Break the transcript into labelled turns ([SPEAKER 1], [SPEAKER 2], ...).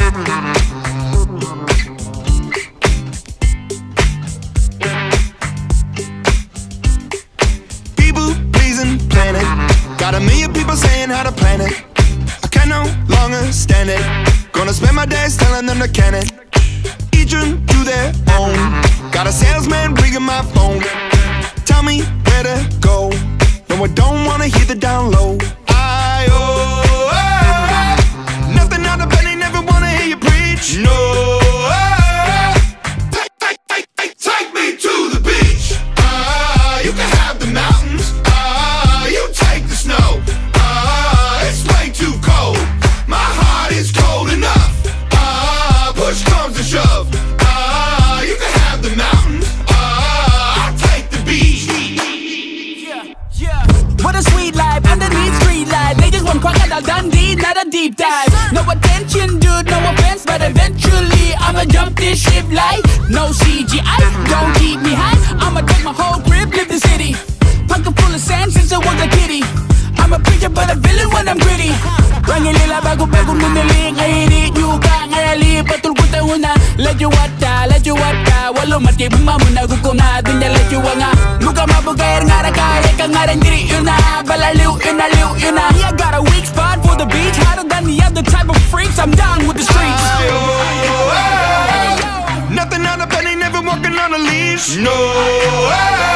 [SPEAKER 1] People pleasing planet, got a million people saying how to plan it. I can no longer stand it. Gonna spend my days telling them to can it. Each one to their own. Got a salesman ringing my phone. Tell me where to go. No, I don't wanna hear the down low. Nothing out of bed, they never wanna hear you preach. No. Take me to the beach. You can have the mountains. You take the snow. It's way too cold. My heart is cold enough. Push comes to shove. You can have the mountains. I'll take the beach.
[SPEAKER 2] What a sweet life underneath street light. They just want crocodile Dundee, not a deep dive. No attention, dude, no offense, but eventually I'ma jump this ship like no CGI. Don't keep me high. I'ma take my whole crib, live the city. Pocket full of sand since I was a kitty. I'm a preacher but a villain when I'm gritty. Rangi lila bago nunili. Ngayon yuka ngayali patul ko tauna. Let you wata Walau mati bumamu na gukuna dunya let you wanga. Muka mabugayar ngara kaya ka ngaran diri yuna. Balaliw yuna. Yeah, I got a weak spot for the beach. Hotter than the other type of freaks. I'm down with the streets.
[SPEAKER 1] Nothing out of bed, they never walking on a leash. No.